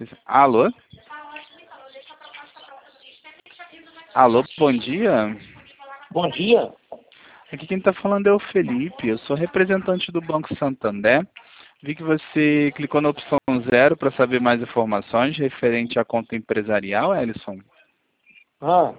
Alô? Alô, bom dia. Bom dia. Aqui quem está falando é o Felipe, eu sou representante do Banco Santander. Vi que você clicou na opção 0 para saber mais informações referente à conta empresarial, Ellison. Ah,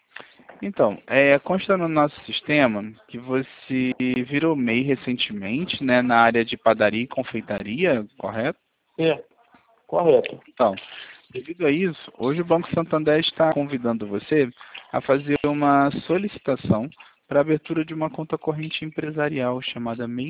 Então, consta no nosso sistema que você virou MEI recentemente, né, na área de padaria e confeitaria, correto? é, correto. Então, devido a isso, hoje o Banco Santander está convidando você a fazer uma solicitação para a abertura de uma conta corrente empresarial chamada MEI+.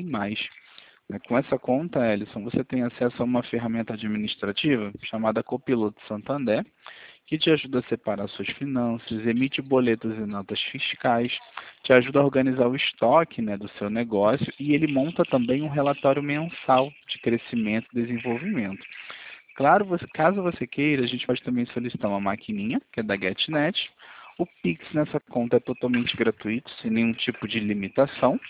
Com essa conta, Ellison, você tem acesso a uma ferramenta administrativa chamada Copiloto Santander, que te ajuda a separar suas finanças, emite boletos e notas fiscais, te ajuda a organizar o estoque, né, do seu negócio e ele monta também um relatório mensal de crescimento e desenvolvimento. Claro, caso você queira, a gente pode também solicitar uma maquininha, que é da GetNet. O Pix nessa conta é totalmente gratuito, sem nenhum tipo de limitação.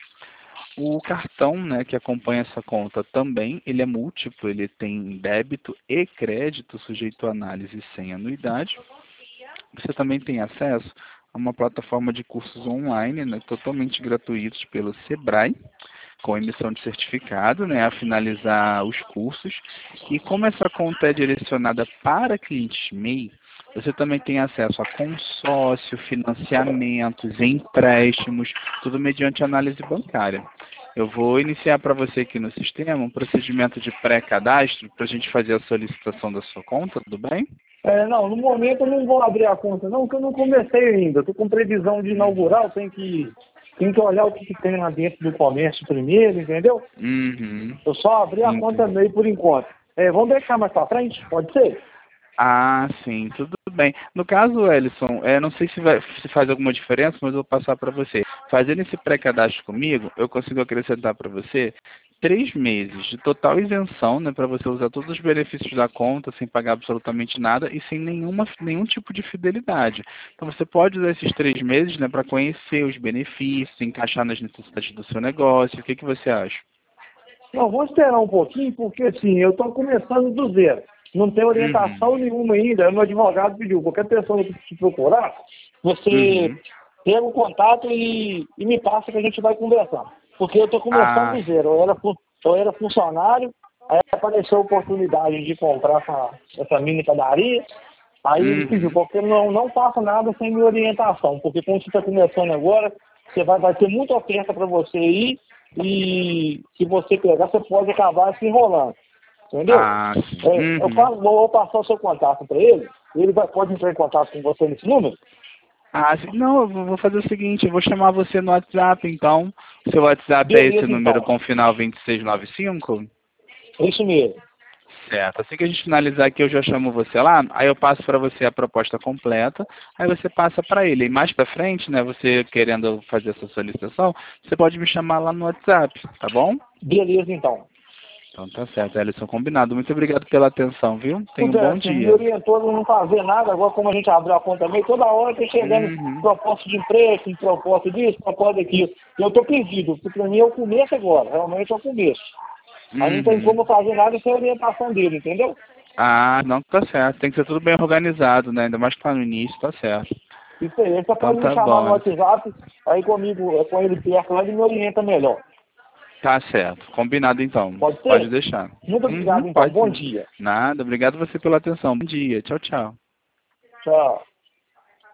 O cartão, né, que acompanha essa conta também, ele é múltiplo, ele tem débito e crédito sujeito a análise sem anuidade. Você também tem acesso a uma plataforma de cursos online, né, totalmente gratuitos pelo Sebrae, com emissão de certificado, né, a finalizar os cursos. E como essa conta é direcionada para clientes MEI, você também tem acesso a consórcio, financiamentos, empréstimos, tudo mediante análise bancária. Eu vou iniciar para você aqui no sistema um procedimento de pré-cadastro para a gente fazer a solicitação da sua conta, tudo bem? Não, no momento eu não vou abrir a conta não, porque eu não comecei ainda. Estou com previsão de inaugurar, eu tenho que olhar o que tem lá dentro do comércio primeiro, entendeu? Uhum. Eu só abri a conta MEI por enquanto. Vamos deixar mais para frente? Pode ser? Ah, sim, tudo bem. No caso, Ellison, não sei se faz alguma diferença, mas eu vou passar para você. Fazendo esse pré-cadastro comigo, eu consigo acrescentar para você 3 meses de total isenção, né, para você usar todos os benefícios da conta sem pagar absolutamente nada e sem nenhum tipo de fidelidade. Então você pode usar esses 3 meses, né, para conhecer os benefícios, encaixar nas necessidades do seu negócio. O que você acha? Não, vou esperar um pouquinho, porque assim, eu estou começando do zero. Não tem Uhum. orientação nenhuma ainda. Meu advogado pediu, qualquer pessoa que te procurar, você Uhum. pega o contato e me passa que a gente vai conversar. Porque eu estou começando Ah, do zero. Eu era funcionário, aí apareceu a oportunidade de comprar essa mini padaria. Aí ele pediu, uhum. porque não faça nada sem minha orientação. Porque como você está começando agora, você vai ter muita oferta para você ir e se você pegar, você pode acabar se enrolando. Entendeu? Ah, sim. Uhum. Vou passar o seu contato para ele. Pode entrar em contato com você nesse número? Ah, não, eu vou fazer o seguinte, eu vou chamar você no WhatsApp, então. Seu WhatsApp é esse Beleza, número então. com final 2695? É isso mesmo. Certo. Assim que a gente finalizar aqui, eu já chamo você lá, aí eu passo para você a proposta completa, aí você passa para ele. E mais para frente, né, você querendo fazer essa solicitação, você pode me chamar lá no WhatsApp, tá bom? Beleza, então. Então tá certo, Ellison, combinado. Muito obrigado pela atenção, viu? Tenha um Tudo é bom assim, me dia. orientou a não fazer nada, agora como a gente abriu a conta meio, toda hora tá chegando Uhum. proposta de empréstimo, proposta disso, proposta daquilo. E eu tô perdido, porque para mim é o começo agora, realmente é o começo. Aí não tem Uhum. como fazer nada sem a orientação dele, entendeu? Ah, não, tá certo. Tem que ser tudo bem organizado, né? Ainda mais que tá no início, tá certo. Isso aí, você Então pode me tá chamar no bom, WhatsApp, aí comigo, com ele perto lá, ele me orienta melhor. tá certo. Combinado então. Pode Pode ser? deixar. Muito Uhum, obrigado, então. pode Bom sim. dia. Nada, obrigado você pela atenção. Bom dia. Tchau, tchau. Tchau.